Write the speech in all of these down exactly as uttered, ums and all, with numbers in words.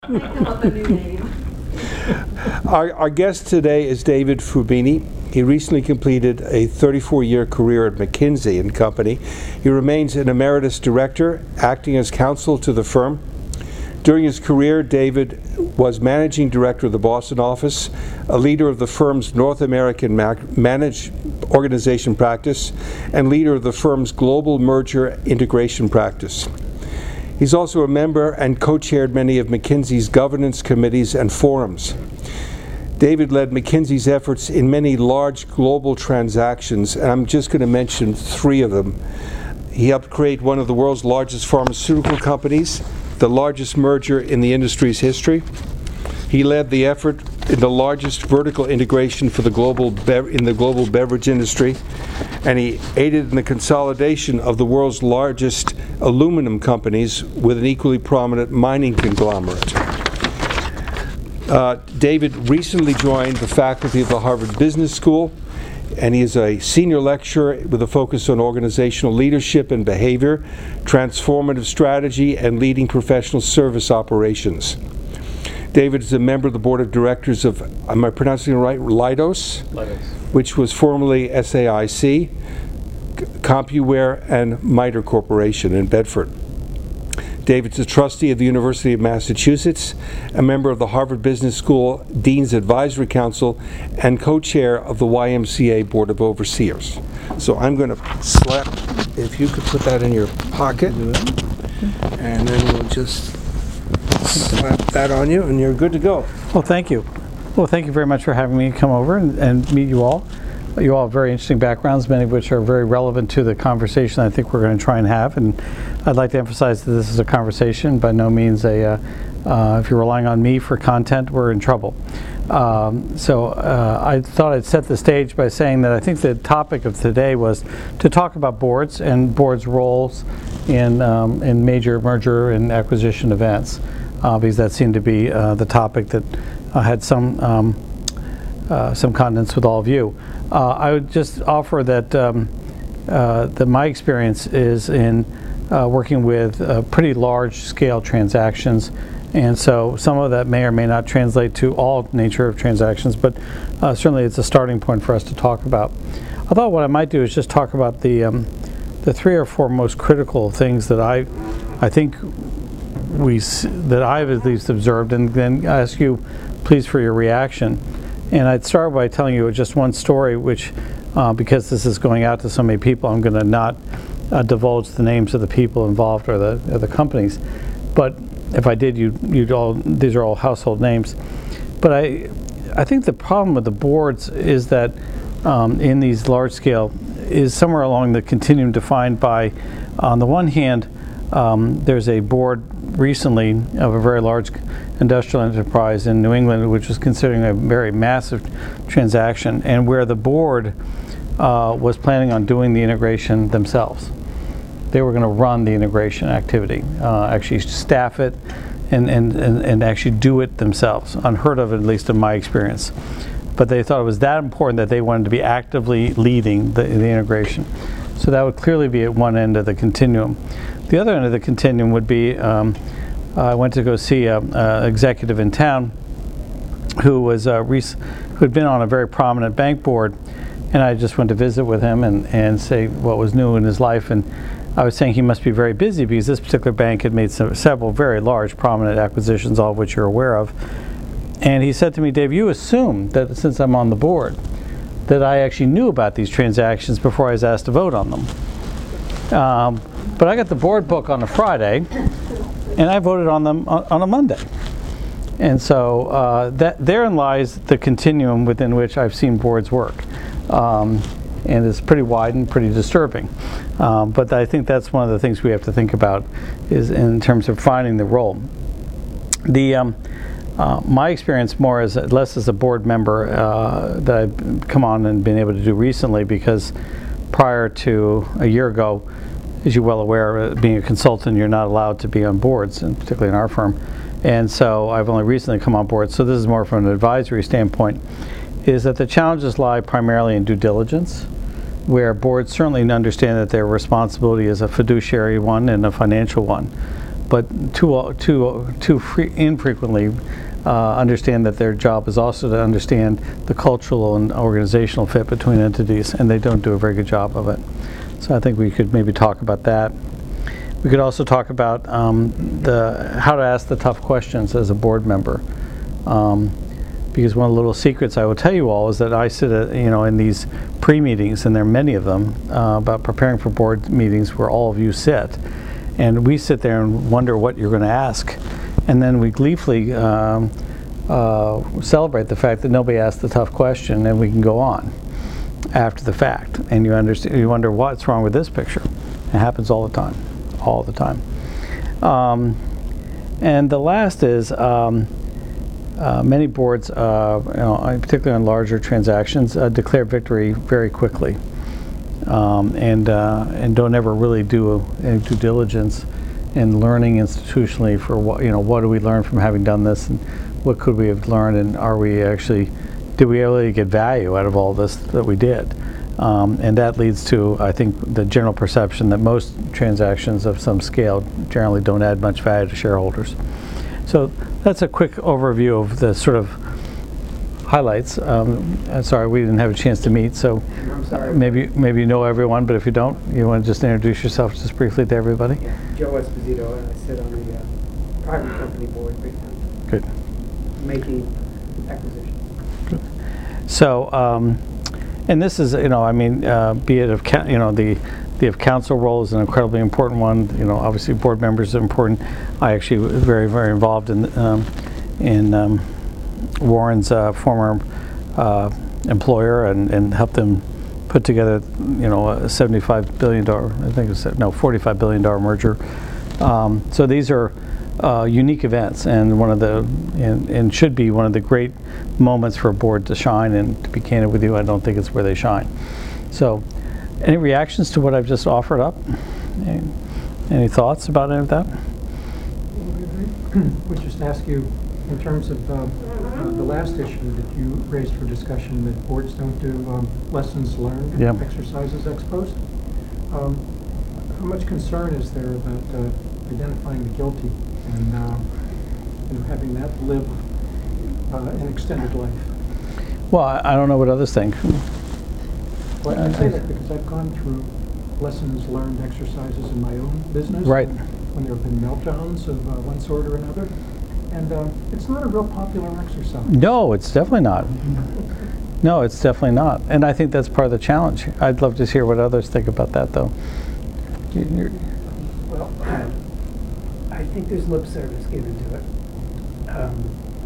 Come up a new name. Our, our guest today is David Fubini. He recently completed a thirty-four year career at McKinsey and Company. He remains an emeritus director, acting as counsel to the firm. During his career, David was managing director of the Boston office, a leader of the firm's North American managed organization practice, and leader of the firm's global merger integration practice. He's also a member and co-chaired many of McKinsey's governance committees and forums. David led McKinsey's efforts in many large global transactions, and I'm just going to mention three of them. He helped create one of the world's largest pharmaceutical companies, the largest merger in the industry's history. He led the effort in the largest vertical integration for the global in the global beverage industry, and he aided in the consolidation of the world's largest aluminum companies with an equally prominent mining conglomerate. Uh, David recently joined the faculty of the Harvard Business School, and he is a senior lecturer with a focus on organizational leadership and behavior, transformative strategy, and leading professional service operations. David is a member of the board of directors of, am I pronouncing it right, Leidos? Leidos. Which was formerly S A I C, CompuWare, and MITRE Corporation in Bedford. David's a trustee of the University of Massachusetts, a member of the Harvard Business School Dean's Advisory Council, and co-chair of the Y M C A Board of Overseers. So I'm going to slap, if you could put that in your pocket, and then we'll just slap that on you, and you're good to go. Well, thank you. Well, thank you very much for having me come over and, and meet you all. You all have very interesting backgrounds, many of which are very relevant to the conversation I think we're going to try and have. And I'd like to emphasize that this is a conversation, by no means a, uh, uh, if you're relying on me for content, we're in trouble. Um, so uh, I thought I'd set the stage by saying that I think the topic of today was to talk about boards and boards' roles in, um, in major merger and acquisition events, uh, because that seemed to be uh, the topic that uh, had some, um, uh, some consonance with all of you. Uh, I would just offer that, um, uh, that my experience is in uh, working with uh, pretty large-scale transactions, and so some of that may or may not translate to all nature of transactions, but uh, certainly it's a starting point for us to talk about. I thought what I might do is just talk about the um, the three or four most critical things that I I think we that I've at least observed, and then ask you, please, for your reaction. And I'd start by telling you just one story, which, uh, because this is going out to so many people, I'm going to not uh, divulge the names of the people involved or the, or the companies. But if I did, you, you'd all, these are all household names. But I, I think the problem with the boards is that um, in these large scale is somewhere along the continuum defined by, on the one hand, um, there's a board recently of a very large industrial enterprise in New England, which was considering a very massive transaction, and where the board uh, was planning on doing the integration themselves. They were going to run the integration activity, uh, actually staff it, and, and, and, and actually do it themselves. Unheard of, at least in my experience. But they thought it was that important that they wanted to be actively leading the, the integration. So that would clearly be at one end of the continuum. The other end of the continuum would be, um, uh, I went to go see an executive in town who was uh, who had been on a very prominent bank board, and I just went to visit with him and, and say what was new in his life. And I was saying he must be very busy because this particular bank had made some, several very large prominent acquisitions, all of which you're aware of. And he said to me, Dave, you assume that since I'm on the board that I actually knew about these transactions before I was asked to vote on them. Um, but I got the board book on a Friday, and I voted on them on, on a Monday. And so uh, that therein lies the continuum within which I've seen boards work. Um, and it's pretty wide and pretty disturbing. Um, but I think that's one of the things we have to think about is in terms of finding the role. The um, uh, my experience more as less as a board member uh, that I've come on and been able to do recently, because prior to a year ago, as you're well aware, being a consultant, you're not allowed to be on boards, and particularly in our firm. And so I've only recently come on board, so this is more from an advisory standpoint, is that the challenges lie primarily in due diligence, where boards certainly understand that their responsibility is a fiduciary one and a financial one. but too, too, too free, infrequently uh, understand that their job is also to understand the cultural and organizational fit between entities, and they don't do a very good job of it. So I think we could maybe talk about that. We could also talk about um, the how to ask the tough questions as a board member. Um, because one of the little secrets I will tell you all is that I sit at, you know, in these pre-meetings, and there are many of them, uh, about preparing for board meetings where all of you sit. And we sit there and wonder what you're going to ask. And then we gleefully um, uh, celebrate the fact that nobody asked the tough question, and we can go on after the fact. And you understand, you wonder what's wrong with this picture. It happens all the time, all the time. Um, and the last is, um, uh, many boards, uh, you know, particularly on larger transactions, uh, declare victory very quickly. Um, and uh, and don't ever really do any due diligence in learning institutionally for what, you know, what do we learn from having done this, and what could we have learned, and are we actually, did we really get value out of all this that we did? Um, and that leads to, I think, the general perception that most transactions of some scale generally don't add much value to shareholders. So that's a quick overview of the sort of highlights. Um, I'm sorry, we didn't have a chance to meet, so uh, maybe maybe you know everyone, but if you don't, you want to just introduce yourself just briefly to everybody? Yeah, Joe Esposito, and I sit on the uh, private company board right now. Good. Making acquisitions. Good. So, um, and this is, you know, I mean, uh, be it of, you know, the the of council role is an incredibly important one. You know, obviously board members are important. I actually was very, very involved in, um, in um, Warren's uh, former uh, employer, and, and helped them put together, you know, a seventy-five billion dollars, I think it's, no, forty-five billion dollars merger. Um, so these are uh, unique events, and one of the, and, and should be one of the great moments for a board to shine. And to be candid with you, I don't think it's where they shine. So, any reactions to what I've just offered up? Any, any thoughts about any of that? Would just ask you, in terms of uh, uh, the last issue that you raised for discussion, that boards don't do um, lessons learned Yeah. exercises ex post. Um, how much concern is there about uh, identifying the guilty and uh, you know, having that live uh, an extended life? Well, I, I don't know what others think. Well, I say that because I've gone through lessons learned exercises in my own business. Right. When there have been meltdowns of uh, one sort or another. And uh, it's not a real popular exercise. No, it's definitely not. No, it's definitely not. And I think that's part of the challenge. I'd love to hear what others think about that, though. You're, Well, I think there's lip service given to it. Um,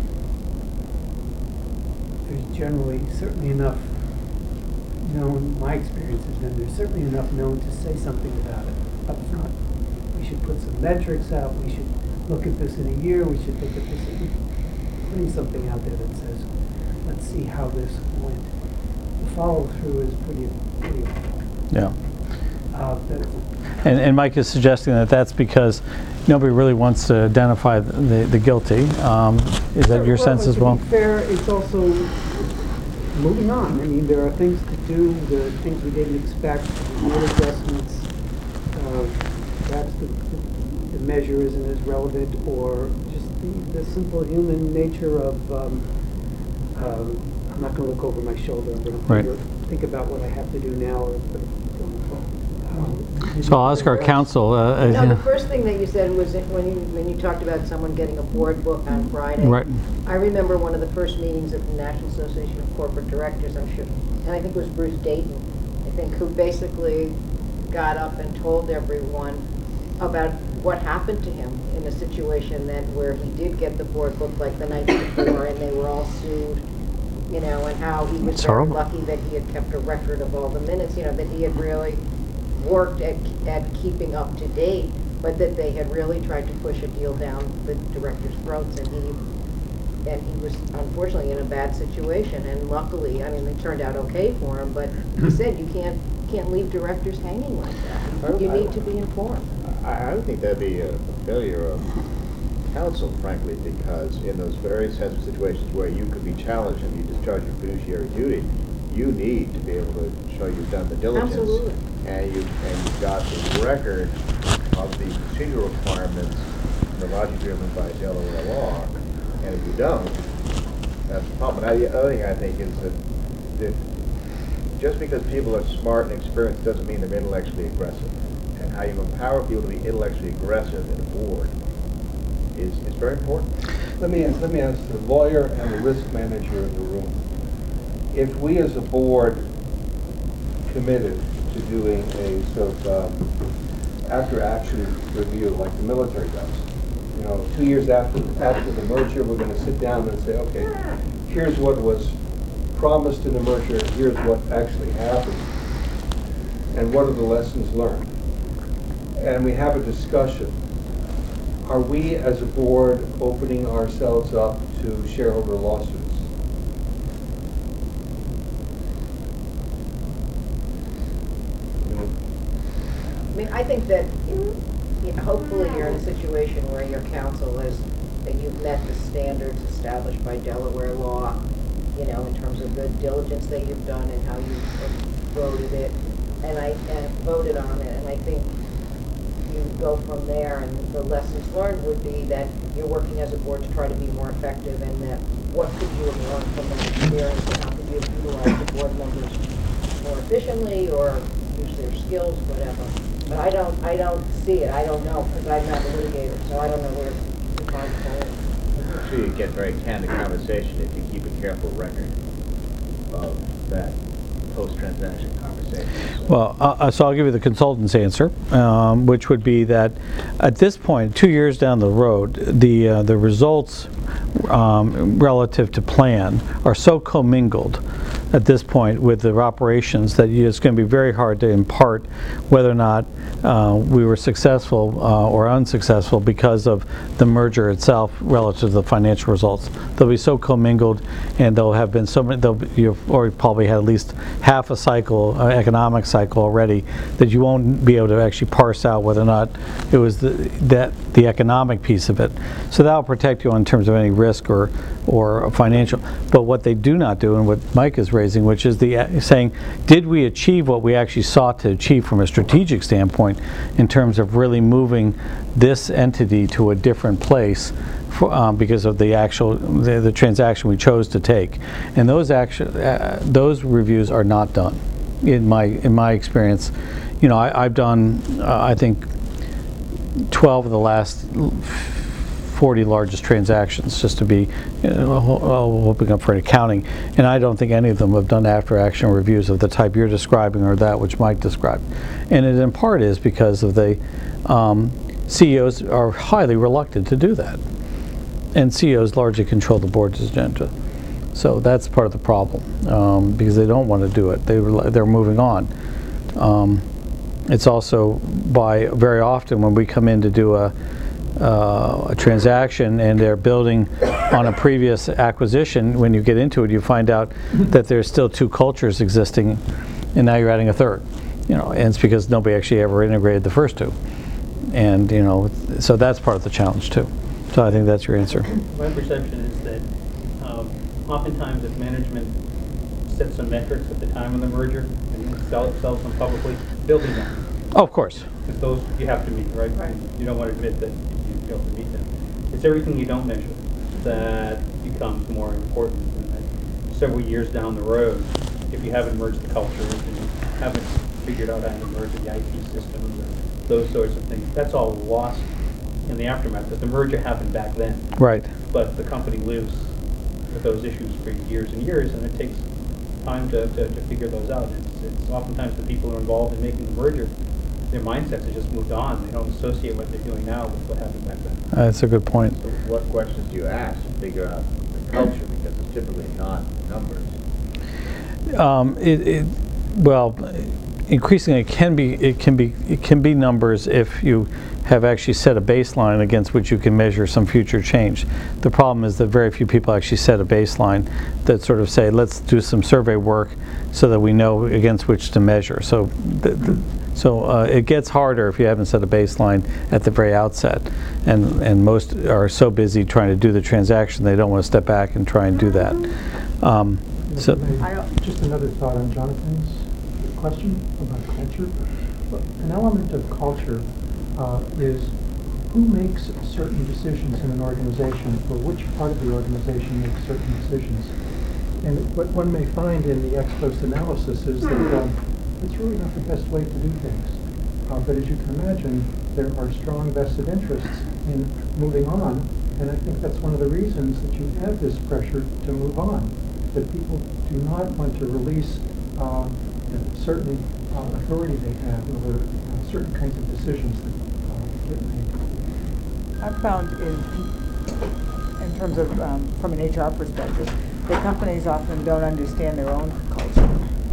there's generally certainly enough known, my experience has been, there's certainly enough known to say something about it up front. We should put some metrics out, we should look at this in a year, we should look at this in, putting something out there that says, let's see how this went. The follow-through is pretty, pretty important. yeah. Uh, but And, and Mike is suggesting that that's because nobody really wants to identify the, the, the guilty. Um, is that your sense as well? To be fair, it's also moving on. I mean, there are things to do, there are things we didn't expect, real adjustments. Uh, perhaps the, the, the measure isn't as relevant, or just the, the simple human nature of, um, um, I'm not going to look over my shoulder, I'm going Right. to think about what I have to do now or going forward. Um, So I'll ask our counsel. Uh, No, uh, the first thing that you said was that when you, when you talked about someone getting a board book on Friday. Right. I remember one of the first meetings of the National Association of Corporate Directors, I'm sure, and I think it was Bruce Dayton, I think, who basically got up and told everyone about what happened to him in a situation that where he did get the board book like the night before, and they were all sued, you know, and how he was It's very horrible. lucky that he had kept a record of all the minutes, you know, that he had really worked at, at keeping up to date, but that they had really tried to push a deal down the director's throats, and he and he was unfortunately in a bad situation. And luckily, I mean, it turned out okay for him. But he said you can't can't leave directors hanging like that. You need to be informed. I, I would think that'd be a failure of counsel, frankly, because in those very sensitive situations where you could be challenged and you discharge your fiduciary duty, you need to be able to show you've done the diligence. Absolutely. And, you, and you've got the record of the procedural requirements and the logic driven by Delaware law, and if you don't, that's the problem. Now, the other thing I think is that, that just because people are smart and experienced doesn't mean they're intellectually aggressive. And how you empower people to be intellectually aggressive in a board is, is very important. Let me ask, let me ask the lawyer and the risk manager in the room. If we as a board committed to doing a sort of um, after-action review like the military does, you know, two years after after the merger, we're going to sit down and say, okay, here's what was promised in the merger, here's what actually happened, and what are the lessons learned? And we have a discussion. Are we as a board opening ourselves up to shareholder lawsuits? I mean, I think that, you know, hopefully you're in a situation where your counsel has, that you've met the standards established by Delaware law, you know, in terms of the diligence that you've done and how you voted it, and I and voted on it, and I think you go from there, and the lessons learned would be that you're working as a board to try to be more effective, and that what could you have learned from that experience, and how could you utilize the board members more efficiently, or use their skills, whatever. But I don't, I don't see it. I don't know, because I'm not a litigator, so I don't know where to find the hole. I'm sure you get very candid conversation if you keep a careful record of that post-transaction conversation. So. Well, uh, so I'll give you the consultant's answer, um, which would be that at this point, two years down the road, the uh, the results um, relative to plan are so commingled at this point with the operations that it's going to be very hard to impart whether or not uh, we were successful uh, or unsuccessful because of the merger itself relative to the financial results. They'll be so commingled, and they'll have been so many, they'll be, you've already probably had at least half a cycle, uh, economic cycle already, that you won't be able to actually parse out whether or not it was the, that the economic piece of it. So that'll protect you in terms of any risk or or financial. But what they do not do, and what Mike is raising, which is the uh, saying, did we achieve what we actually sought to achieve from a strategic standpoint in terms of really moving this entity to a different place for, um, because of the actual the, the transaction we chose to take? And those action uh, those reviews are not done in my in my experience. You know, I, I've done uh, I think twelve of the last forty largest transactions, just to be you know, hoping up for an accounting, and I don't think any of them have done after-action reviews of the type you're describing or that which Mike described. And it in part is because of the um, C E Os are highly reluctant to do that, and C E Os largely control the board's agenda. So that's part of the problem, um, because they don't want to do it. They they're moving on. Um, it's also by very often when we come in to do a Uh, a transaction and they're building on a previous acquisition, when you get into it you find out that there's still two cultures existing, and now you're adding a third, you know, and it's because nobody actually ever integrated the first two, and you know, so that's part of the challenge too. So I think that's your answer. My perception is that um, oftentimes if management sets some metrics at the time of the merger and sell, sells them publicly, they'll be done. Oh, of course. Because those you have to meet, right? Right. You don't want to admit that you failed to meet them. It's everything you don't measure that becomes more important. And that several years down the road, if you haven't merged the cultures and you haven't figured out how to merge the I T systems and those sorts of things, that's all lost in the aftermath. Because the merger happened back then. Right. But the company lives with those issues for years and years, and it takes time to, to, to figure those out. It's, it's oftentimes the people who are involved in making the merger, their mindsets have just moved on. They don't associate what they're doing now with what happened back then. That's a good point. So what questions do you ask to figure out the culture, because it's typically not numbers? Um, it, it, well, increasingly it can be it can be it can be numbers if you have actually set a baseline against which you can measure some future change. The problem is that very few people actually set a baseline that sort of say, let's do some survey work so that we know against which to measure. So, the, the, so uh, it gets harder if you haven't set a baseline at the very outset, and and most are so busy trying to do the transaction they don't want to step back and try and do that. Um, so, Just another thought on Jonathan's question about culture. An element of culture uh, is who makes certain decisions in an organization, or which part of the organization makes certain decisions. And what one may find in the ex post analysis is that um, it's really not the best way to do things. Uh, but as you can imagine, there are strong vested interests in moving on, and I think that's one of the reasons that you have this pressure to move on, that people do not want to release uh, certain uh, authority they have over uh, certain kinds of decisions that uh, get made. I've found in, in terms of, um, from an H R perspective, that companies often don't understand their own culture.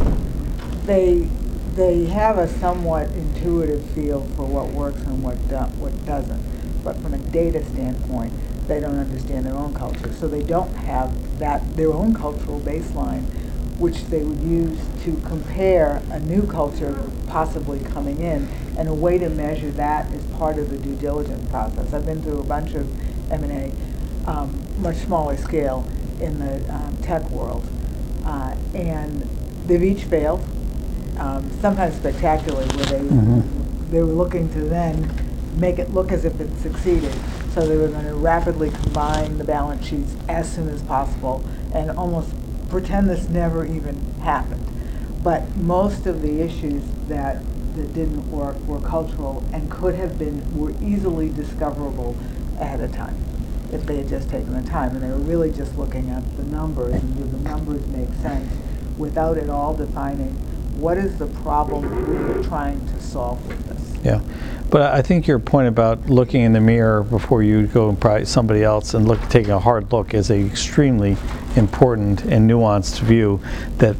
They, they have a somewhat intuitive feel for what works and what, do, what doesn't. But from a data standpoint, they don't understand their own culture. So they don't have that, their own cultural baseline, which they would use to compare a new culture possibly coming in, and a way to measure that is part of the due diligence process. I've been through a bunch of M and A, um, much smaller scale in the um, tech world, uh, and they've each failed, um, sometimes spectacularly, where they, mm-hmm. they were looking to then make it look as if it succeeded. So they were going to rapidly combine the balance sheets as soon as possible and almost pretend this never even happened. But most of the issues that that didn't work were cultural and could have been, were easily discoverable ahead of time if they had just taken the time. And they were really just looking at the numbers, and do the numbers make sense without at all defining what is the problem we're trying to solve with this. Yeah, but I think your point about looking in the mirror before you go and prize somebody else and look, taking a hard look, is an extremely important and nuanced view that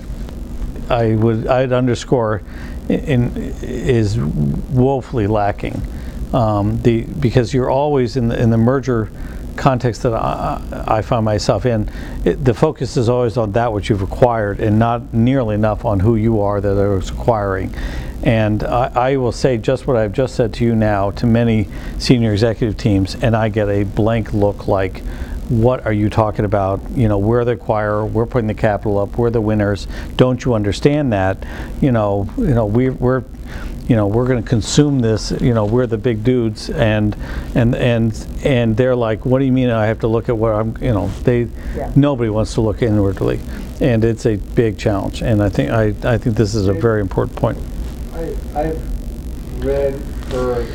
I would I'd underscore in, is woefully lacking. Um, the because you're always in the in the merger context that I, I find myself in, it, the focus is always on that which you've acquired and not nearly enough on who you are that are acquiring. And I, I will say just what I've just said to you now to many senior executive teams, and I get a blank look like, what are you talking about? You know, we're the acquirer, we're putting the capital up, we're the winners. Don't you understand that? You know, you know, we, we're, you know, we're going to consume this. You know, we're the big dudes, and and and and they're like, what do you mean? I have to look at what I'm. You know, they Yeah. nobody wants to look inwardly, and it's a big challenge. And I think I I think this is a very important point. I, I've read, heard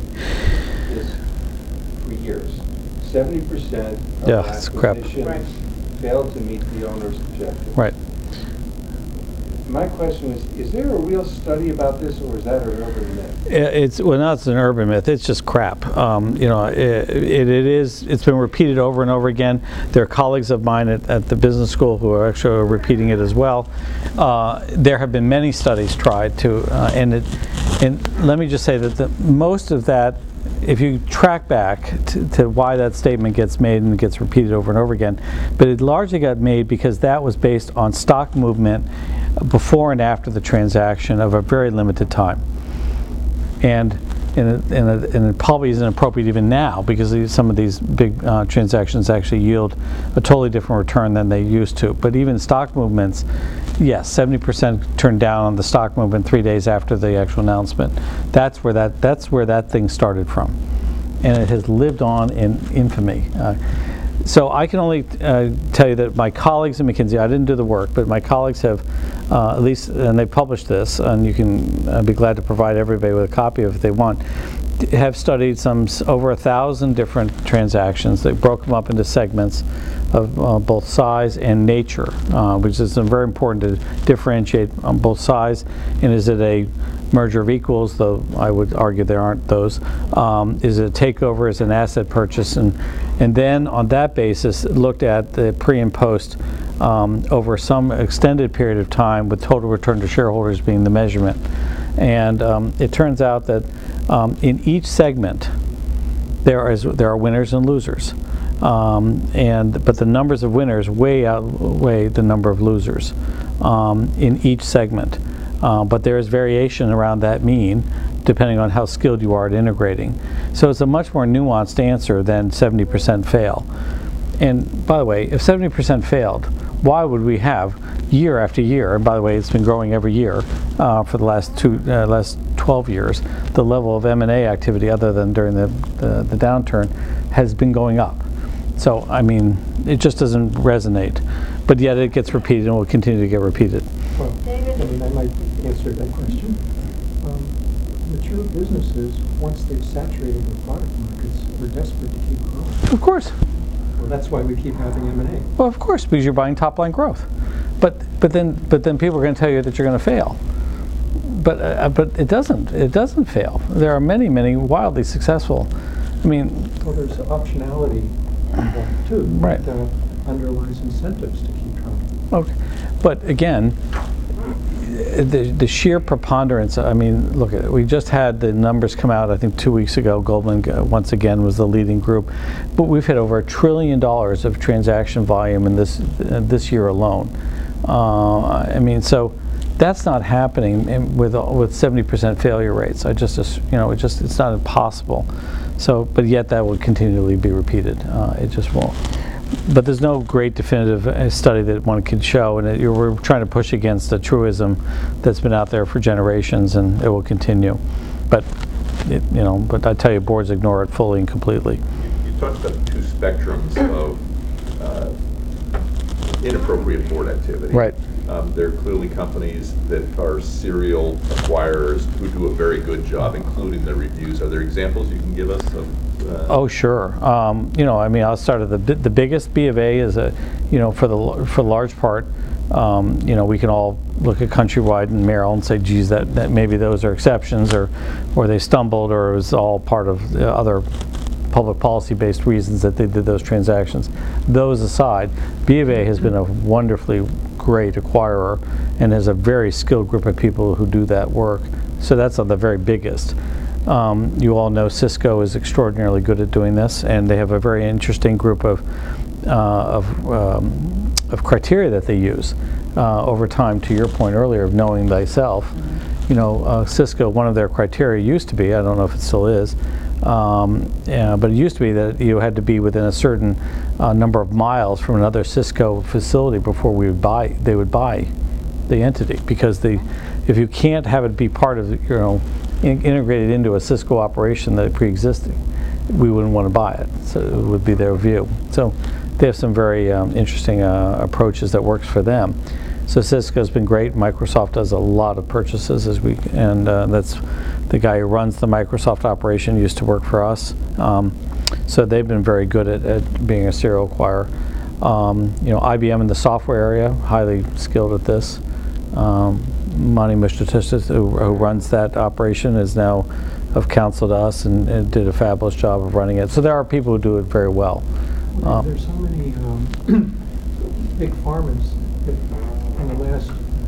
this for years. seventy percent of Yeah, it's crap. acquisitions Right. fail to meet the owner's objective. Right. My question is, is there a real study about this, or is that an urban myth? It's well, not it's an urban myth. It's just crap. Um, you know, it, it, it is. It's been repeated over and over again. There are colleagues of mine at, at the business school who are actually repeating it as well. Uh, there have been many studies tried to, uh, and it, and let me just say that the, most of that, if you track back to, to why that statement gets made and gets repeated over and over again, but it largely got made because that was based on stock movement before and after the transaction of a very limited time. And, and, it, and, it, and it probably isn't appropriate even now, because these, some of these big uh, transactions actually yield a totally different return than they used to. But even stock movements, yes, seventy percent turned down on the stock movement three days after the actual announcement. That's where that, that's where that thing started from. And it has lived on in infamy. Uh, So I can only uh, tell you that my colleagues at McKinsey, I didn't do the work, but my colleagues have, uh, at least, and they published this, and you can uh, be glad to provide everybody with a copy of it if they want, have studied some over a thousand different transactions. They broke them up into segments of uh, both size and nature, uh, which is very important to differentiate on both size, and is it a merger of equals, though I would argue there aren't those. Um, is it a takeover, is it an asset purchase? And, and then on that basis, looked at the pre and post um, over some extended period of time, with total return to shareholders being the measurement. And um, it turns out that um, in each segment, there is there are winners and losers. Um, and but the numbers of winners way outweigh the number of losers um, in each segment. Uh, but there is variation around that mean, depending on how skilled you are at integrating. So it's a much more nuanced answer than seventy percent fail. And by the way, if seventy percent failed, why would we have year after year, and by the way, it's been growing every year uh, for the last two, uh, last twelve years, the level of M and A activity, other than during the, the, the downturn, has been going up. So, I mean, it just doesn't resonate. But yet it gets repeated and will continue to get repeated. Well, I mean, I might answer that question. Um, mature businesses, once they've saturated their product markets, are desperate to keep growing. Of course. Well, that's why we keep having M and A. Well, of course, because you're buying top line growth. But but then but then people are going to tell you that you're going to fail. But uh, but it doesn't. It doesn't fail. There are many many wildly successful. I mean, Well, there's optionality involved too. Right. That uh, underlies incentives to keep trying. okay. But again, the the sheer preponderance. I mean, look, we just had the numbers come out. I think two weeks ago. Goldman uh, once again was the leading group, but we've hit over a trillion dollars of transaction volume in this uh, this year alone. Uh, I mean, so that's not happening in, with with seventy percent failure rates. I just, just you know, it just it's not impossible. So, but yet that will continually be repeated. Uh, it just won't. But there's no great definitive uh, study that one can show, and it, you're, we're trying to push against a truism that's been out there for generations, and it will continue. But it, you know, but I tell you, boards ignore it fully and completely. You, you talked about two spectrums of uh, inappropriate board activity. Right. Um, there are clearly companies that are serial acquirers who do a very good job, including the reviews. Are there examples you can give us of? Uh, Oh, sure. Um, you know, I mean, I'll start at the bi- the biggest. B of A is a, you know, for the l- for the large part, um, you know, we can all look at Countrywide and Merrill and say, geez, that, that maybe those are exceptions, or or they stumbled, or it was all part of the other public policy-based reasons that they did those transactions. Those aside, B of A has been a wonderfully great acquirer and has a very skilled group of people who do that work. So that's on the very biggest. Um, you all know Cisco is extraordinarily good at doing this, and they have a very interesting group of uh, of, um, of criteria that they use uh, over time. To your point earlier of knowing thyself, you know, uh, Cisco, one of their criteria used to be, I don't know if it still is, um, yeah, but it used to be that you had to be within a certain uh, number of miles from another Cisco facility before we would buy. They would buy the entity, because the if you can't have it be part of, you know, in, integrated into a Cisco operation that pre-existing, we wouldn't want to buy it. So it would be their view. So they have some very um, interesting uh, approaches that works for them. So Cisco's been great. Microsoft does a lot of purchases as we, and uh, that's the guy who runs the Microsoft operation used to work for us. Um, so they've been very good at, at being a serial acquirer. Um, you know, I B M in the software area, highly skilled at this. Um, Mani Mishtatis, who, who runs that operation, is now of counsel to us and, and did a fabulous job of running it. So there are people who do it very well. Well, Um, there's so many um, big pharmas that in the last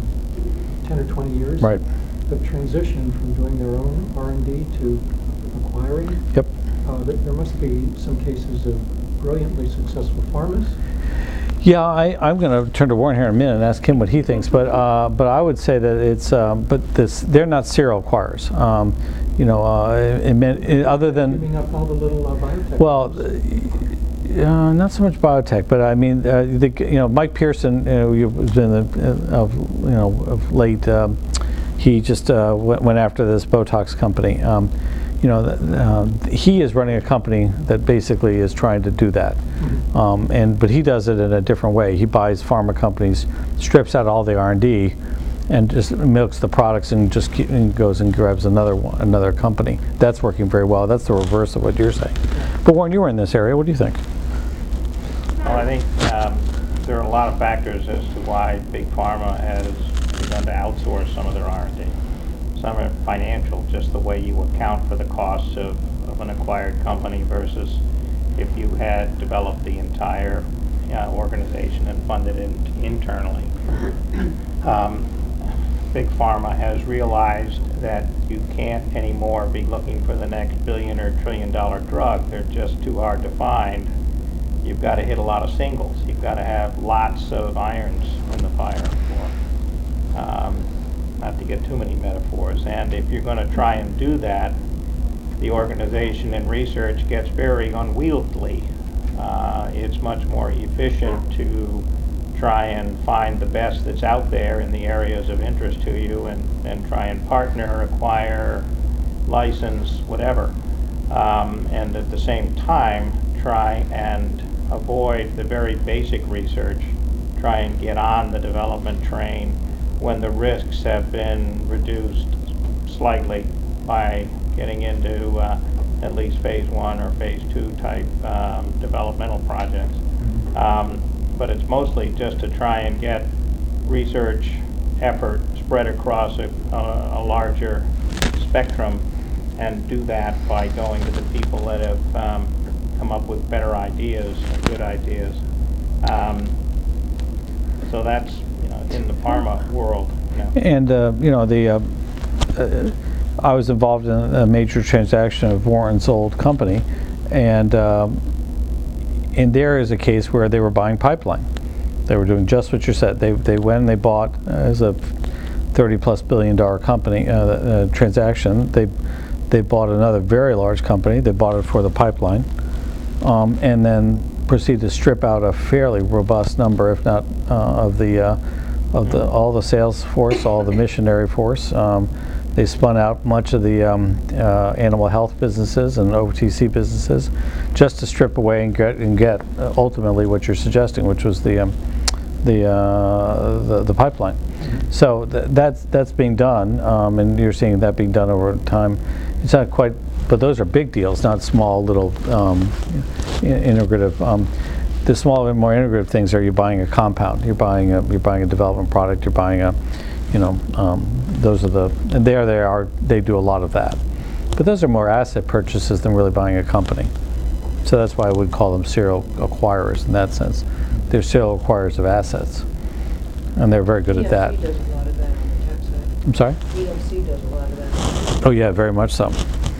ten or twenty years Right. have transitioned from doing their own R and D to acquiring. Yep. Uh, there, there must be some cases of brilliantly successful pharmas. Yeah, I, I'm going to turn to Warren here in a minute and ask him what he thinks, but uh, but I would say that it's um, but this they're not serial acquirers. Um, you know, uh, it meant, it, other than Giving up all the little uh, biotech. well, firms. uh, not so much biotech, but I mean, uh, the, you know, Mike Pearson, you know, you've been the, uh, of you know of late. Um, he just uh, went, went after this Botox company. Um, you know, uh, he is running a company that basically is trying to do that. Mm-hmm. Um, and but he does it in a different way. He buys pharma companies, strips out all the R and D, and just milks the products and just keep, and goes and grabs another one, another company. That's working very well. That's the reverse of what you're saying. But Warren, you were in this area. What do you think? Well, I think um, there are a lot of factors as to why Big Pharma has begun to outsource some of their R and D. Some are financial, just the way you account for the costs of, of an acquired company versus if you had developed the entire uh, organization and funded it internally. Um, Big Pharma has realized that you can't anymore be looking for the next billion or trillion dollar drug. They're just too hard to find. You've got to hit a lot of singles. You've got to have lots of irons in the fire for, um, not to get too many metaphors. And if you're going to try and do that, the organization and research gets very unwieldy. Uh, it's much more efficient to try and find the best that's out there in the areas of interest to you, and, and try and partner, acquire, license, whatever. Um, and at the same time, try and avoid the very basic research, try and get on the development train when the risks have been reduced slightly by getting into uh, at least phase one or phase two type um, developmental projects. Um, but it's mostly just to try and get research effort spread across a, a, a larger spectrum, and do that by going to the people that have um, come up with better ideas, good ideas. Um, so that's, you know, in the pharma world. You know. And uh, you know, the uh, uh, I was involved in a major transaction of Warren's old company, and um, and there is a case where they were buying pipeline. They were doing just what you said. They they went and they bought, uh, as a thirty plus billion dollar company uh, uh, transaction. They they bought another very large company. They bought it for the pipeline, um, and then proceeded to strip out a fairly robust number, if not uh, of the uh, of the all the sales force, all the missionary force. Um, they spun out much of the um, uh, animal health businesses and O T C businesses, just to strip away and get and get uh, ultimately what you're suggesting, which was the um, the, uh, the the pipeline. So th that's that's being done, um, and you're seeing that being done over time. It's not quite, but those are big deals, not small little um, integrative. Um, the smaller and more integrative things are you're buying a compound, you're buying a you're buying a development product, you're buying a, you know, um, those are the, and there they are. They do a lot of that, but those are more asset purchases than really buying a company. So that's why I would call them serial acquirers in that sense. They're serial acquirers of assets, and they're very good at that. E M C does a lot of that on the tech side. I'm sorry? E M C does a lot of that. Oh yeah, very much so.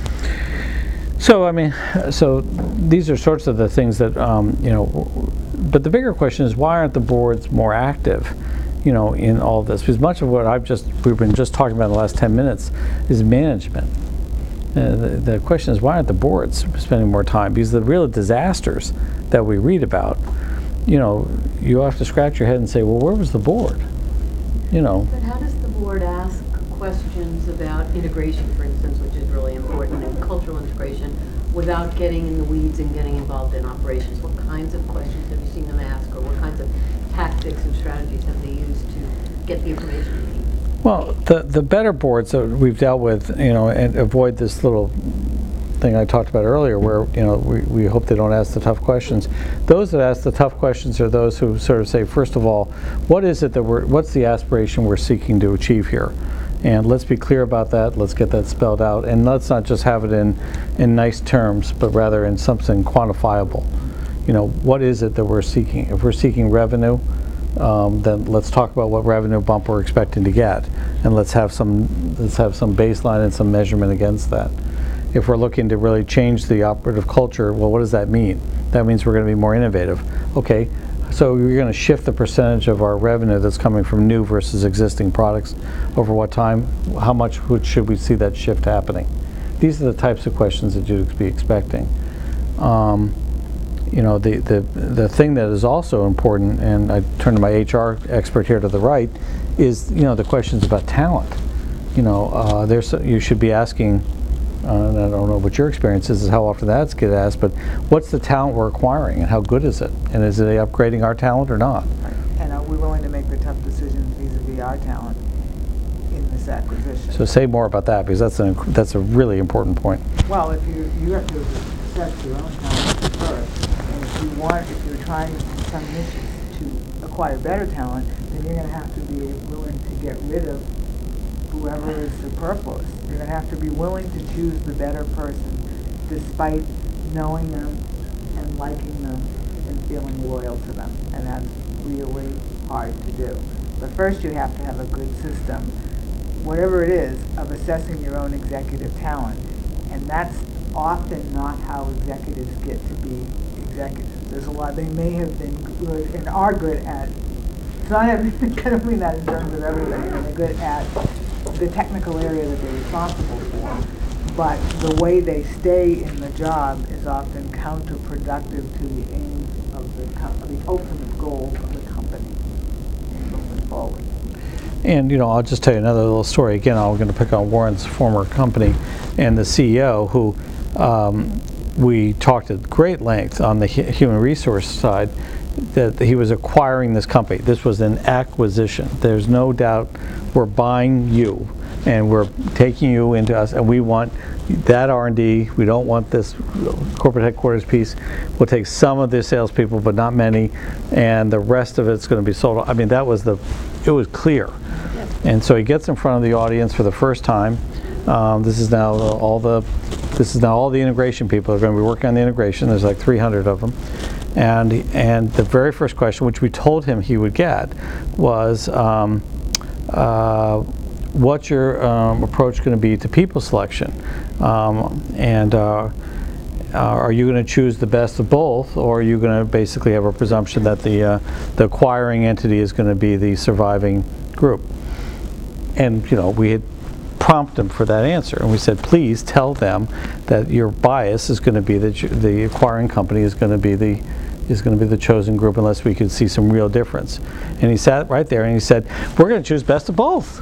So I mean, so these are sorts of the things that, um, you know, but the bigger question is, why aren't the boards more active, you know, in all of this? Because much of what I've just, we've been just talking about in the last ten minutes is management. Uh, the, the question is, why aren't the boards spending more time? Because the real disasters that we read about, you know, you have to scratch your head and say, well, where was the board? You know. But how does the board ask questions about integration, for instance, which is really important, and cultural integration, without getting in the weeds and getting involved in operations? What kinds of questions have you seen them ask, or what kinds of tactics and strategies have they used to get the information they need? Well, the the better boards that we've dealt with, you know, and avoid this little thing I talked about earlier, where, you know, we, we hope they don't ask the tough questions. Those that ask the tough questions are those who sort of say, first of all, what is it that we're, what's the aspiration we're seeking to achieve here? And let's be clear about that. Let's get that spelled out, and let's not just have it in in nice terms, but rather in something quantifiable. You know, what is it that we're seeking? If we're seeking revenue, um, then let's talk about what revenue bump we're expecting to get, and let's have some let's have some baseline and some measurement against that. If we're looking to really change the operative culture, well, what does that mean? That means we're going to be more innovative. Okay, so we're going to shift the percentage of our revenue that's coming from new versus existing products over what time? How much would, should we see that shift happening? These are the types of questions that you'd be expecting. Um, you know, the, the, the thing that is also important, and I turn to my H R expert here to the right, is, you know, the questions about talent. You know, uh, there's, you should be asking, Uh, and I don't know what your experience is, is how often that's get asked, but what's the talent we're acquiring and how good is it? And is it upgrading our talent or not? And are we willing to make the tough decisions vis-a-vis our talent in this acquisition? So say more about that, because that's, an, that's a really important point. Well, if you, you have to assess your own talent first, and if you want, if you're trying in some niches to acquire better talent, then you're going to have to be willing to get rid of whoever is superfluous. You're going to have to be willing to choose the better person despite knowing them and liking them and feeling loyal to them. And that's really hard to do. But first you have to have a good system, whatever it is, of assessing your own executive talent. And that's often not how executives get to be executives. There's a lot, they may have been good and are good at, it's not everything, I don't mean that in terms of everybody, but they're good at the technical area that they're responsible for, but the way they stay in the job is often counterproductive to the aims of the company, the ultimate goal of the company. And, you know, I'll just tell you another little story. Again, I'm going to pick on Warren's former company and the C E O, who um, we talked at great length on the hu human resource side, that he was acquiring this company. This was an acquisition. There's no doubt we're buying you, and we're taking you into us, and we want that R and D. We don't want this corporate headquarters piece. We'll take some of the salespeople, but not many, and the rest of it's going to be sold. I mean, that was the, it was clear. Yep. And so he gets in front of the audience for the first time. Um, this is now all the, this is now all the integration people are going to be working on the integration. There's like three hundred of them. And, and the very first question, which we told him he would get, was, um, uh, what's your um, approach going to be to people selection? Um, and uh, uh, are you going to choose the best of both, or are you going to basically have a presumption that the, uh, the acquiring entity is going to be the surviving group? And, you know, we had prompted him for that answer, and we said, please tell them that your bias is going to be that the acquiring company is going to be the is going to be the chosen group unless we could see some real difference. And he sat right there and he said, we're going to choose best of both.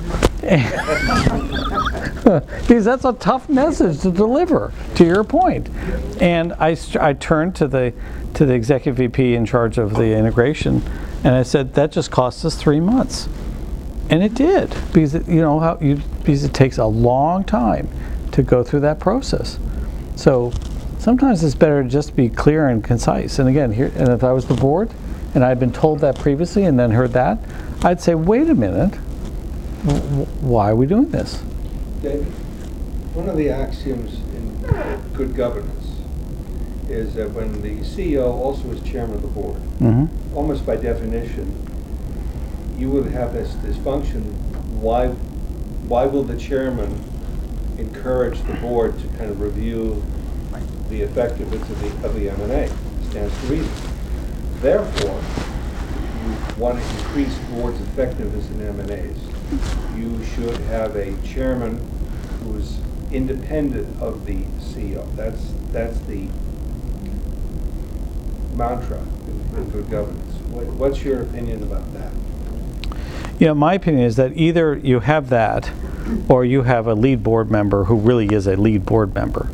Because that's a tough message to deliver, to your point. And I, I turned to the, to the executive V P in charge of the integration, and I said, that just cost us three months. And it did, because it, you know how you, because it takes a long time to go through that process. So sometimes it's better to just be clear and concise. And again, here, and if I was the board, and I'd been told that previously and then heard that, I'd say, wait a minute, why are we doing this? David, one of the axioms in good governance is that when the C E O also is chairman of the board, mm-hmm. almost by definition, you would have this, this function, why, why will the chairman encourage the board to kind of review the effectiveness of the, of the M and A? Stands to reason. Therefore, if you want to increase the board's effectiveness in M and As, you should have a chairman who is independent of the C E O. That's, that's the mantra in, in good governance. What, what's your opinion about that? Yeah, my opinion is that either you have that, or you have a lead board member who really is a lead board member.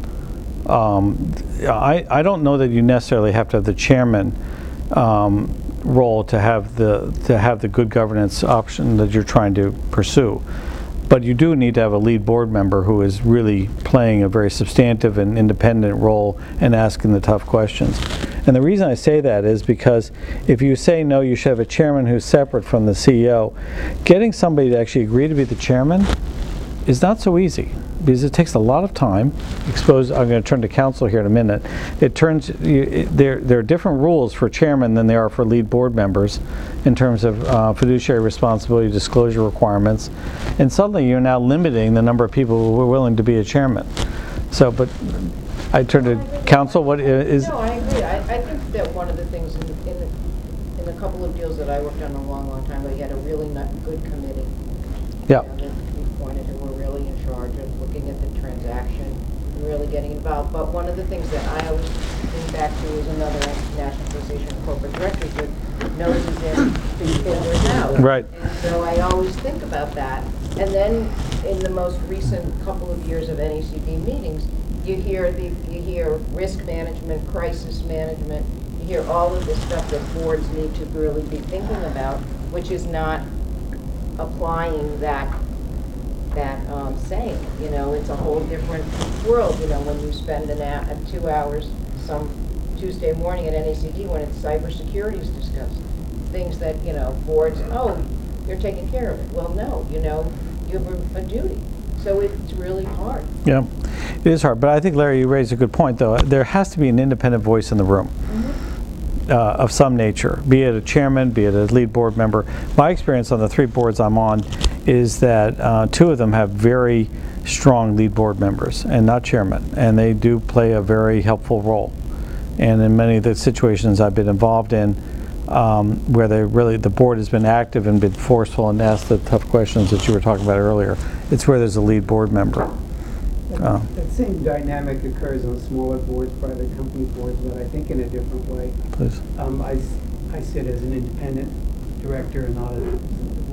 Um, I, I don't know that you necessarily have to have the chairman um, role to have the to have the good governance option that you're trying to pursue, but you do need to have a lead board member who is really playing a very substantive and independent role and asking the tough questions. And the reason I say that is because if you say no, you should have a chairman who's separate from the C E O, getting somebody to actually agree to be the chairman is not so easy, because it takes a lot of time. Expose, I'm going to turn to council here in a minute. It turns, you, it, there, there are different rules for chairman than there are for lead board members in terms of uh, fiduciary responsibility, disclosure requirements, and suddenly you're now limiting the number of people who are willing to be a chairman. So, but I turn to council. What is? No, I agree. I, I think that one of the things in, in, the, in a couple of deals that I worked on a long, long time ago, you had a really not good committee. Yeah. You know, that you pointed who were really in charge of looking at the transaction and really getting involved. But one of the things that I always think back to is another National Association of Corporate Directors that noses in, fingers out. Right. And so I always think about that. And then in the most recent couple of years of N A C D meetings, you hear the you hear risk management, crisis management. You hear all of this stuff that boards need to really be thinking about, which is not applying that that um, saying. You know, it's a whole different world. You know, when you spend an a, two hours some Tuesday morning at N A C D when it's cybersecurity is discussed, things that you know boards. Oh, you're taking care of it. Well, no. You know, you have a, a duty. So it's really hard. Yeah, it is hard. But I think, Larry, you raised a good point, though. There has to be an independent voice in the room. Mm-hmm. uh, of some nature, be it a chairman, be it a lead board member. My experience on the three boards I'm on is that uh, two of them have very strong lead board members and not chairmen, and they do play a very helpful role. And in many of the situations I've been involved in, Um, where they really the board has been active and been forceful and asked the tough questions that you were talking about earlier, it's where there's a lead board member. That, Uh, that same dynamic occurs on smaller boards, private company boards, but I think in a different way. Please. Um, I, I sit as an independent director and not a,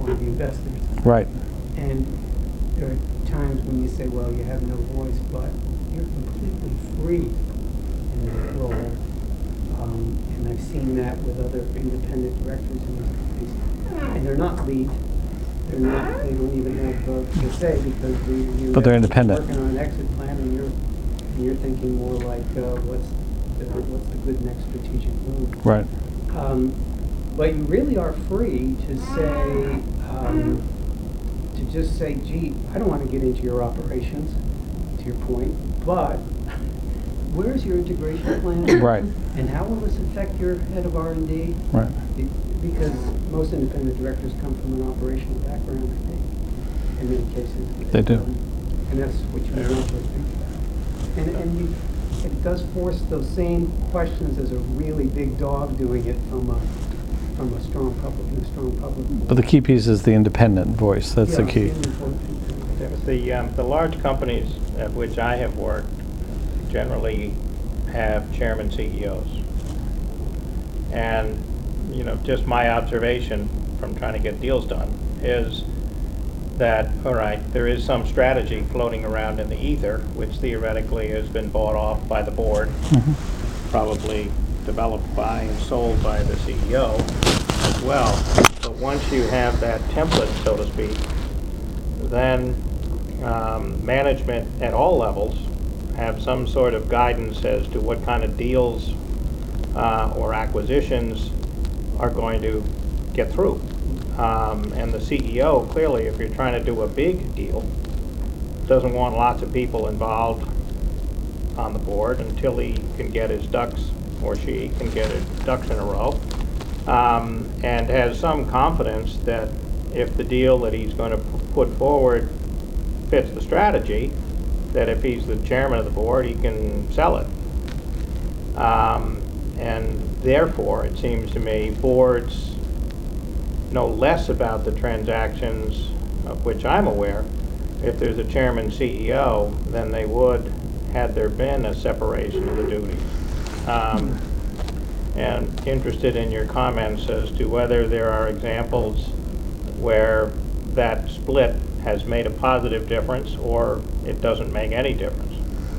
or the investors. Right. And there are times when you say, well, you have no voice, but you're completely free in that role. Um, and I've seen that with other independent directors in these companies. And they're not lead. They're not, they don't even have uh, the say because we, you But they're independent. working on an exit plan and you're, and you're thinking more like, uh, what's, the, what's the good next strategic move? Right. Um, but you really are free to say, um, to just say, gee, I don't want to get into your operations, to your point, but where's your integration plan? Right. And how will this affect your head of R and D? Right. Be- Because most independent directors come from an operational background, I think, in many cases. They do. Um, And that's what you want to think about. And, and you, it does force those same questions as a really big dog doing it from a, from a strong public and a strong public. But the key piece is the independent voice. That's Yeah, the key. it's important thing there. The, um, the large companies at which I have worked generally have chairman C E Os. And, you know, just my observation from trying to get deals done is that, all right, there is some strategy floating around in the ether, which theoretically has been bought off by the board, Mm-hmm. probably developed by and sold by the C E O as well. But once you have that template, so to speak, then um, management at all levels have some sort of guidance as to what kind of deals uh, or acquisitions are going to get through. Um, and the C E O, clearly, if you're trying to do a big deal, doesn't want lots of people involved on the board until he can get his ducks, or she can get his ducks in a row, um, and has some confidence that if the deal that he's going to put forward fits the strategy, that if he's the chairman of the board, he can sell it. Um, and therefore, it seems to me, boards know less about the transactions of which I'm aware, if there's a chairman C E O, than they would had there been a separation of the duties. Um, and interested in your comments as to whether there are examples where that split has made a positive difference or it doesn't make any difference.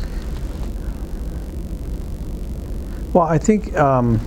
Well, I think, um,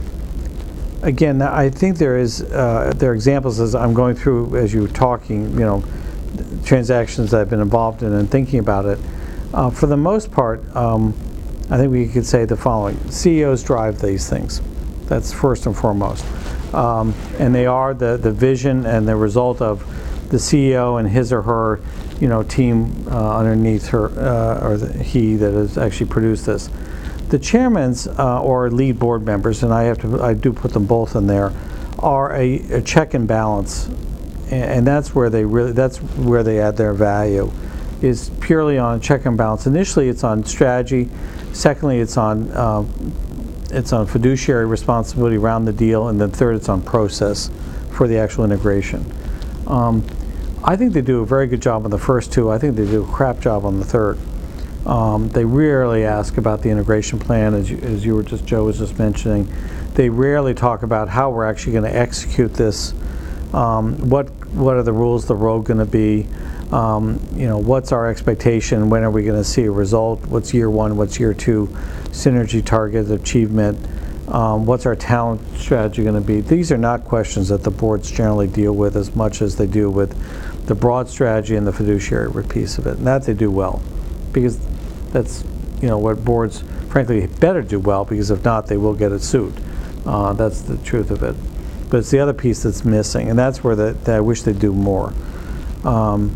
again, I think there is, uh, there are examples as I'm going through, as you were talking, you know, transactions that I've been involved in and thinking about it. Uh, for the most part, um, I think we could say the following. C E Os drive these things. That's first and foremost. Um, and they are the, the vision and the result of the C E O and his or her, you know, team uh, underneath her, uh, or the, he that has actually produced this. The chairmans uh, or lead board members, and I have to, I do put them both in there, are a, a check and balance, and, and that's where they really, that's where they add their value, is purely on check and balance. Initially, it's on strategy. Secondly, it's on uh, it's on fiduciary responsibility around the deal, and then third, it's on process for the actual integration. Um, I think they do a very good job on the first two. I think they do a crap job on the third. Um, they rarely ask about the integration plan, as you, as you were just, Joe was just mentioning. They rarely talk about how we're actually going to execute this. Um, what what are the rules of the road going to be? Um, you know, what's our expectation? When are we going to see a result? What's year one? What's year two? Synergy target achievement. Um, what's our talent strategy going to be? These are not questions that the boards generally deal with as much as they do with the broad strategy and the fiduciary piece of it, and that they do well, because that's, you know, what boards, frankly, better do well, because if not, they will get a suit. Uh, that's the truth of it. But it's the other piece that's missing, and that's where the, that I wish they'd do more. Um,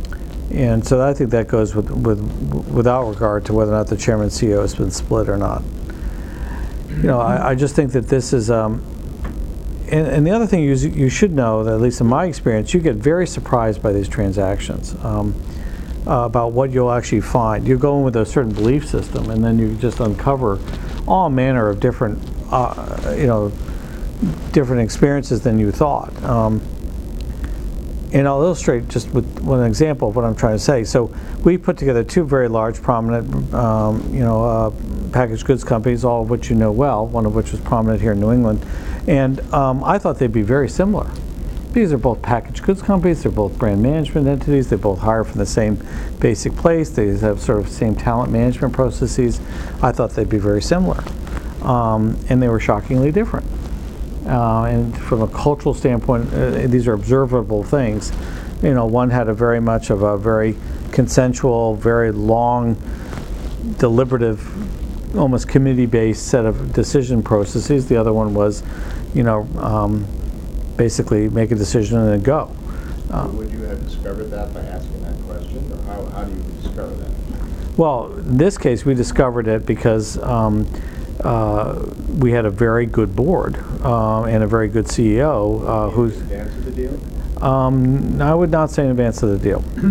and so I think that goes with, with without regard to whether or not the chairman C E O has been split or not. You know, I, I just think that this is, um, and, and the other thing you, you should know, that at least in my experience, you get very surprised by these transactions. Um, Uh, about what you'll actually find. You go in with a certain belief system, and then you just uncover all manner of different, uh, you know, different experiences than you thought. Um, and I'll illustrate just with one example of what I'm trying to say. So we put together two very large, prominent, um, you know, uh, packaged goods companies, all of which you know well, one of which was prominent here in New England. And um, I thought they'd be very similar. Because they're both packaged goods companies, they're both brand management entities, they both hire from the same basic place, they have sort of same talent management processes. I thought they'd be very similar. Um, and they were shockingly different. Uh, and from a cultural standpoint, uh, these are observable things. You know, one had a very much of a very consensual, very long, deliberative, almost committee-based set of decision processes. The other one was, you know, um, basically make a decision and then go. Uh, Would you have discovered that by asking that question, or how, how do you discover that? Well, in this case, we discovered it because um, uh, we had a very good board uh, and a very good C E O uh, who's. In advance of the deal? Um, I would not say in advance of the deal. How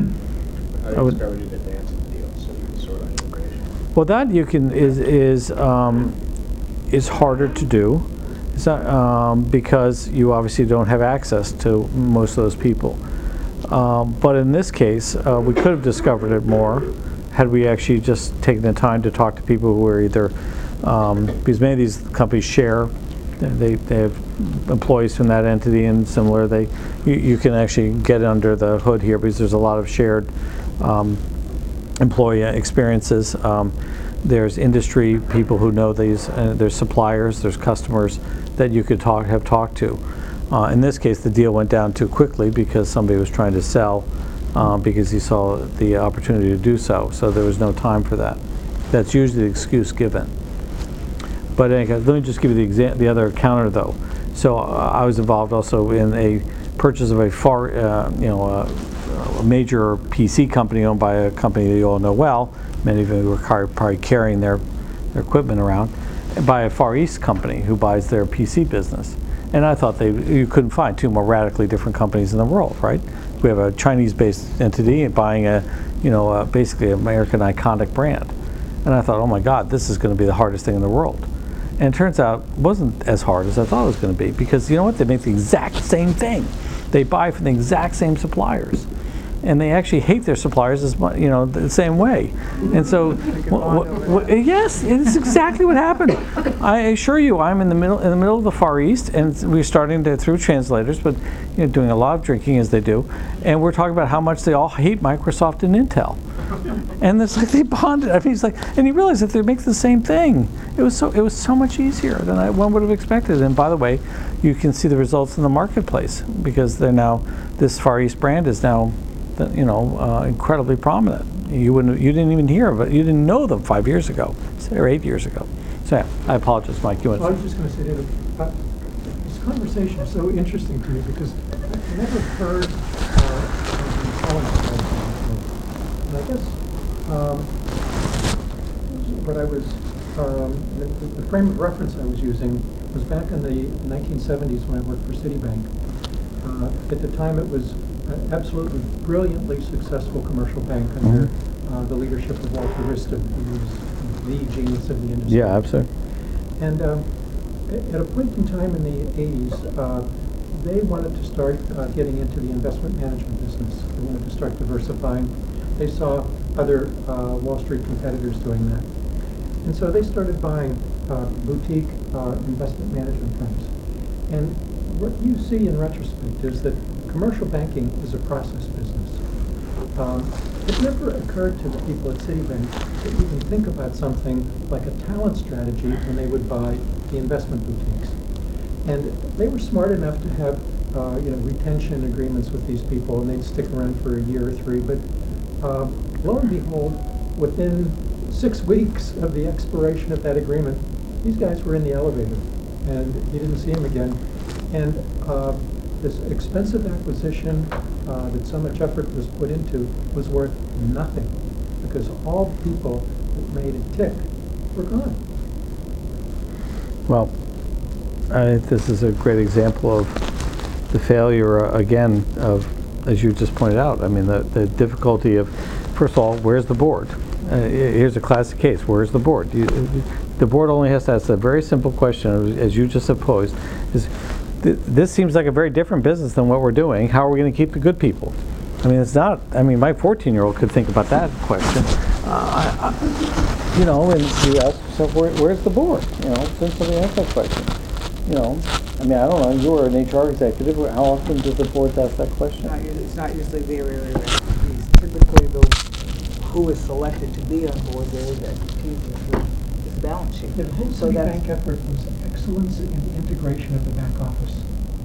do you discover it in advance of the deal, so you can sort out integration? Well, that you can is is um, is harder to do. It's not, um, because you obviously don't have access to most of those people. Um, but in this case, uh, we could have discovered it more had we actually just taken the time to talk to people who were either, um, because many of these companies share, they, they have employees from that entity and similar, they, you, you can actually get under the hood here because there's a lot of shared um, employee experiences. Um, there's industry people who know these, uh, there's suppliers, there's customers that you could talk, have talked to. Uh, in this case, the deal went down too quickly because somebody was trying to sell um, because he saw the opportunity to do so. So there was no time for that. That's usually the excuse given. But anyway, let me just give you the exa the other counter though. So uh, I was involved also in a purchase of a far, uh, you know, uh, a major P C company owned by a company that you all know well. Many of you were probably carrying their, their equipment around, by a Far East company who buys their P C business. And I thought they, you couldn't find two more radically different companies in the world, right? We have a Chinese-based entity buying a, you know, uh, basically an American iconic brand. And I thought, oh my God, this is going to be the hardest thing in the world. And it turns out it wasn't as hard as I thought it was going to be, because you know what? They make the exact same thing. They buy from the exact same suppliers. And they actually hate their suppliers as much, you know, the same way. And so, wh wh yes, it's exactly what happened. I assure you, I'm in the middle in the middle of the Far East, and we're starting to through translators, but you know, doing a lot of drinking as they do, and we're talking about how much they all hate Microsoft and Intel. And it's like they bonded. I mean, it's like, and you realize that they make the same thing. It was so it was so much easier than I, one would have expected. And by the way, you can see the results in the marketplace because they're now this Far East brand is now, you know, uh, incredibly prominent. You wouldn't, you didn't even hear of it. You didn't know them five years ago, or eight years ago. So yeah, I apologize, Mike. You went. Well, I was just going to say, David, uh, this conversation is so interesting to me because I never heard uh, Collins. And I guess um, what I was, um, the, the frame of reference I was using was back in the nineteen seventies when I worked for Citibank. Uh, at the time, it was an absolutely brilliantly successful commercial bank under Mm-hmm. uh, the leadership of Walter Wriston, who was the genius of the industry. Yeah, absolutely. And um, at a point in time in the eighties, uh, they wanted to start uh, getting into the investment management business. They wanted to start diversifying. They saw other uh, Wall Street competitors doing that. And so they started buying uh, boutique uh, investment management firms. And what you see in retrospect is that commercial banking is a process business. Um, it never occurred to the people at Citibank to even think about something like a talent strategy when they would buy the investment boutiques. And they were smart enough to have uh, you know, retention agreements with these people, and they'd stick around for a year or three. But uh, lo and behold, within six weeks of the expiration of that agreement, these guys were in the elevator, and you didn't see them again. And uh, this expensive acquisition uh, that so much effort was put into was worth nothing, because all the people that made it tick were gone. Well, I think this is a great example of the failure, uh, again, of, as you just pointed out, I mean, the, the difficulty of, first of all, where's the board? Uh, here's a classic case, where's the board? You, the board only has to ask a very simple question, as you just supposed, is, th this seems like a very different business than what we're doing. How are we going to keep the good people? I mean, it's not, I mean, my fourteen-year-old could think about that question. Uh, I, I, you know, and you ask yourself, where, where's the board? You know, then somebody asks that question. you know, I mean, I don't know, you're an H R executive, how often does the board ask that question? Not usually, it's not usually their area of expertise. Typically, the, who is selected to be on board there is expertise with the the balance sheet. The whole So that's- Citibank effort was excellence in the integration of the back office.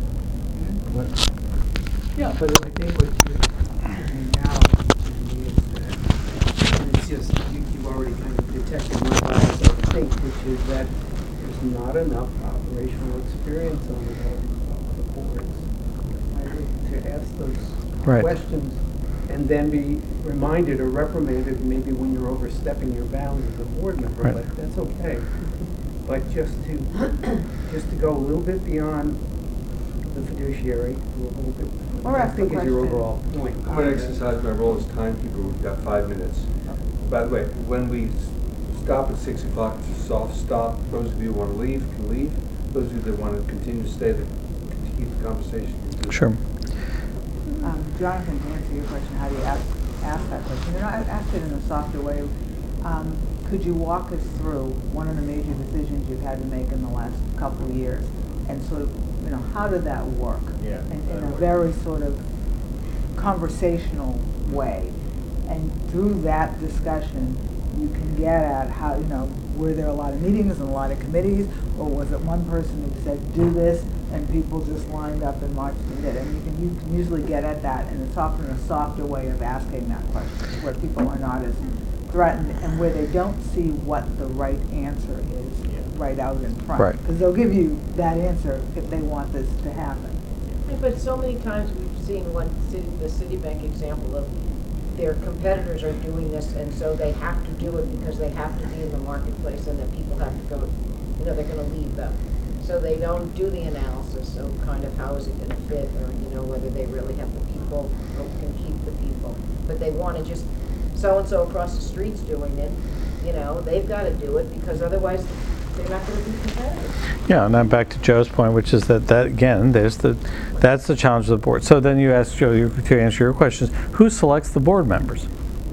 Yeah, but I think what you're saying now to me is that, and it's just, you, you've already kind of detected my bias, I think, which is that there's not enough operational experience on the, on the boards. I think to ask those Right. questions and then be reminded or reprimanded maybe when you're overstepping your bounds as a board member, Right. but that's okay. But just to, just to go a little bit beyond the fiduciary, a little bit, Or I ask think the is your question. overall point. I'm going to exercise my role as timekeeper. We've got five minutes. By the way, when we s- stop at six o'clock, it's a soft stop. Those of you who want to leave can leave. Those of you that want to continue to stay, that to keep the conversation. can do. Sure. Um, Jonathan, to answer your question, how do you ask, ask that question? And I asked it in a softer way. Um, could you walk us through one of the major decisions you've had to make in the last couple of years? And sort of, you know, how did that work? Yeah, In, in that a worked. very sort of conversational way. And through that discussion, you can get at how, you know, were there a lot of meetings and a lot of committees, or was it one person who said, do this, and people just lined up and marched and did it? And you can, you can usually get at that, and it's often a softer way of asking that question, where people are not as threatened, and where they don't see what the right answer is right out in front. Right. Because they'll give you that answer if they want this to happen. But so many times we've seen one city, the Citibank example of their competitors are doing this, and so they have to do it because they have to be in the marketplace, and that people have to go, you know, they're gonna leave them. So they don't do the analysis of kind of how is it gonna fit, or, you know, whether they really have the people or can keep the people. But they wanna just, so-and-so across the street's doing it, you know, they've gotta do it, because otherwise they're not gonna be competitive. Yeah, and I'm back to Joe's point, which is that, that again, there's the, that's the challenge of the board. So then you ask Joe, you, to answer your questions, who selects the board members?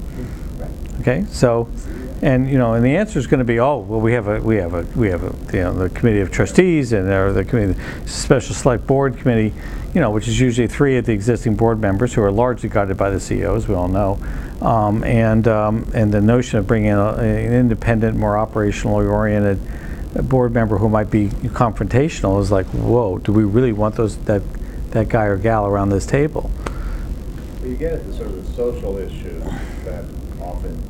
Okay, so, and you know, and the answer is going to be, oh, well, we have a, we have a, we have a, you know, the committee of trustees and or the committee, special select board committee, you know, which is usually three of the existing board members who are largely guided by the C E O, as we all know, um, and um, and the notion of bringing in a, an independent, more operationally oriented board member who might be confrontational is like, whoa, do we really want those that that guy or gal around this table? Well, you get at the sort of the social issues that often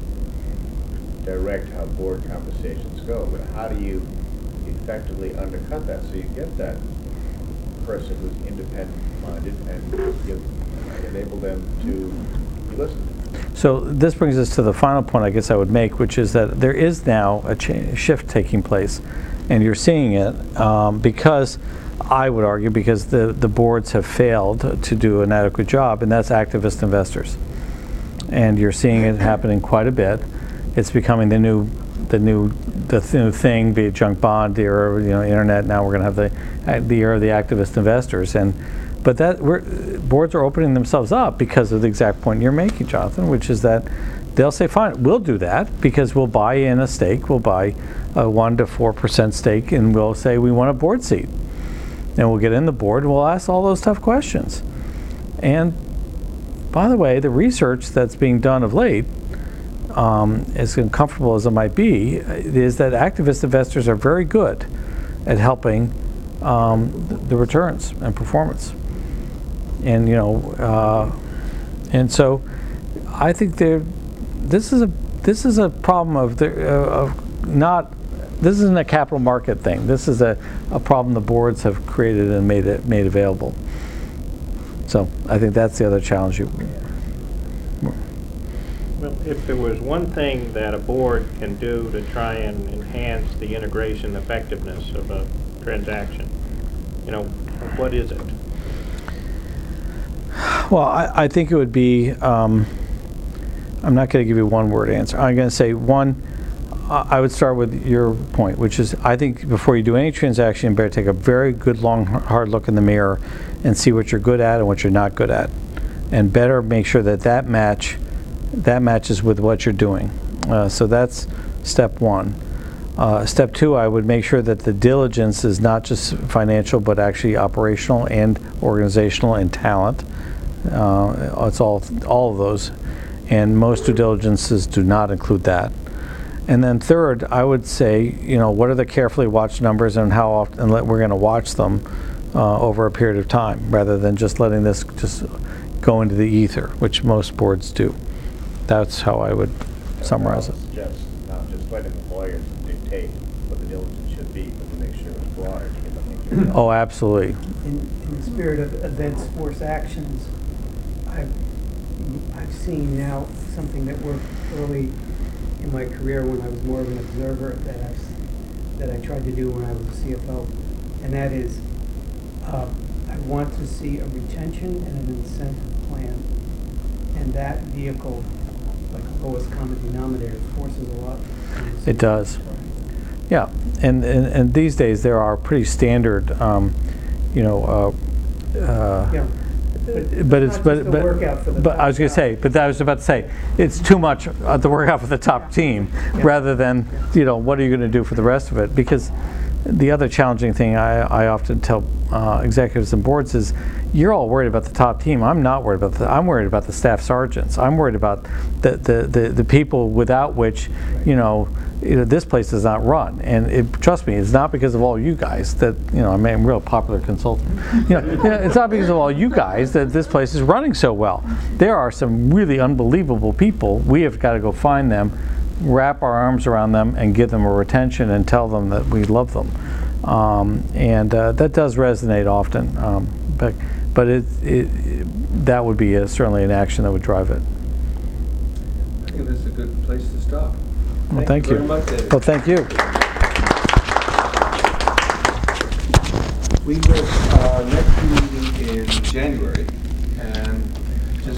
direct how board conversations go, but how do you effectively undercut that so you get that person who's independent-minded and give, enable them to be listened to? So this brings us to the final point I guess I would make, which is that there is now a cha- shift taking place, and you're seeing it um, because, I would argue, because the, the boards have failed to do an adequate job, and that's activist investors. And you're seeing it happening quite a bit. It's becoming the new, the new, the th- new thing, be it junk bond, the era of, you know, internet. Now we're going to have the the era of the activist investors, and but that we're, boards are opening themselves up because of the exact point you're making, Jonathan, which is that they'll say, fine, we'll do that because we'll buy in a stake, we'll buy a one to four percent stake, and we'll say we want a board seat, and we'll get in the board and we'll ask all those tough questions. And by the way, the research that's being done of late, um, as uncomfortable as it might be, is that activist investors are very good at helping um, the returns and performance. And you know, uh, and so I think there, this is a this is a problem of the uh, of not. This isn't a capital market thing. This is a, a problem the boards have created and made it made available. So I think that's the other challenge. You. Well, if there was one thing that a board can do to try and enhance the integration effectiveness of a transaction, you know, what is it? Well, I, I think it would be, um, I'm not going to give you one word answer. I'm going to say one, uh, I would start with your point, which is I think before you do any transaction, you better take a very good, long, hard look in the mirror and see what you're good at and what you're not good at. And better make sure that that match, that matches with what you're doing. Uh, so that's step one. Uh, Step two, I would make sure that the diligence is not just financial, but actually operational and organizational and talent. Uh, It's all, all of those. And most due diligences do not include that. And then third, I would say, you know, what are the carefully watched numbers and how often and let- we're going to watch them uh, over a period of time, rather than just letting this just go into the ether, which most boards do. That's how I would summarize it. Just, not just letting the lawyers dictate what the diligence should be, but to make sure it's broader to get the things done. Oh, absolutely. In, in the spirit of events, force actions, I've, I've seen now something that worked early in my career when I was more of an observer that I, that I tried to do when I was a C F O. And that is, uh, I want to see a retention and an incentive plan. And that vehicle, like a lowest common denominator, forces a lot. It does. Yeah, and, and, and these days there are pretty standard, um, you know, uh, uh, Yeah. but it's, not but, just a but, workout for the but I was top going to say, guy. but I was about to say, it's too much uh, the workout for the top team, rather than, you know, what are you going to do for the rest of it? Because the other challenging thing I, I often tell uh, executives and boards is, you're all worried about the top team. I'm not worried about the, I'm worried about the staff sergeants. I'm worried about the, the, the, the people without which, you know, you know, this place does not run. And it, trust me, it's not because of all you guys that, you know, I mean, I'm a real popular consultant. You know, you know, it's not because of all you guys that this place is running so well. There are some really unbelievable people. We have got to go find them, wrap our arms around them, and give them a retention and tell them that we love them. Um, and uh, that does resonate often. Um, but but it, it, it, that would be a, certainly an action that would drive it. I think that's a good place to stop. Well, thank you. Very much, David. Well, thank you. We will, uh, next meeting in January, and